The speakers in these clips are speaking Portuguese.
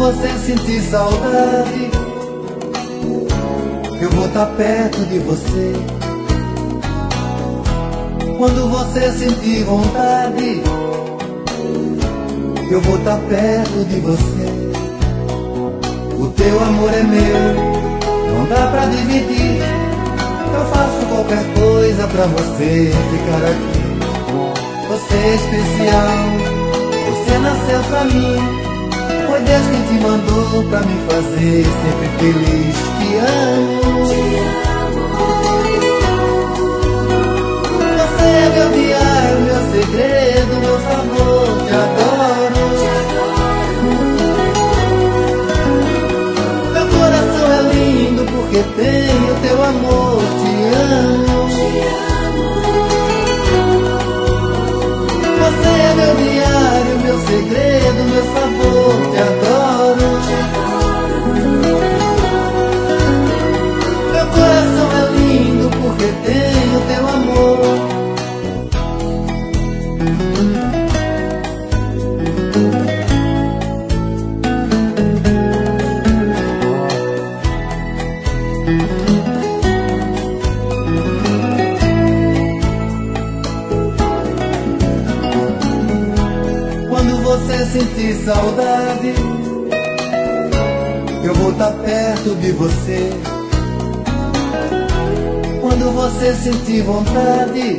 você sentir saudade, eu vou estar perto de você. Quando você sentir vontade, eu vou estar perto de você. O teu amor é meu, não dá pra dividir. Eu faço qualquer coisa pra você ficar aqui. Você é especial, você nasceu pra mim. Foi Deus quem te mandou pra me fazer sempre feliz. Te amo, te amo. Você é meu diário, meu segredo, meu sabor. Te adoro, te adoro. Meu coração é lindo porque tem o teu amor. Te amo, te amo. Você é meu diário, meu segredo, meu sabor. Te adoro, te adoro. Meu coração é lindo porque tem o teu amor. Quando você sentir saudade, eu vou estar perto de você. Quando você sentir vontade,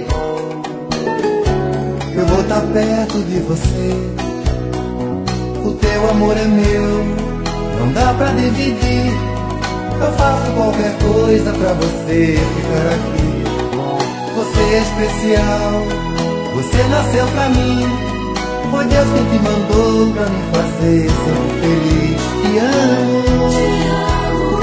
eu vou estar perto de você. O teu amor é meu, não dá pra dividir. Eu faço qualquer coisa pra você ficar aqui. Você é especial, você nasceu pra mim. Foi Deus quem te mandou pra me fazer sempre feliz. Te amo, te amo.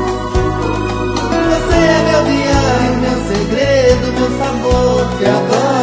Você é meu diário, meu segredo, meu sabor. Te adoro.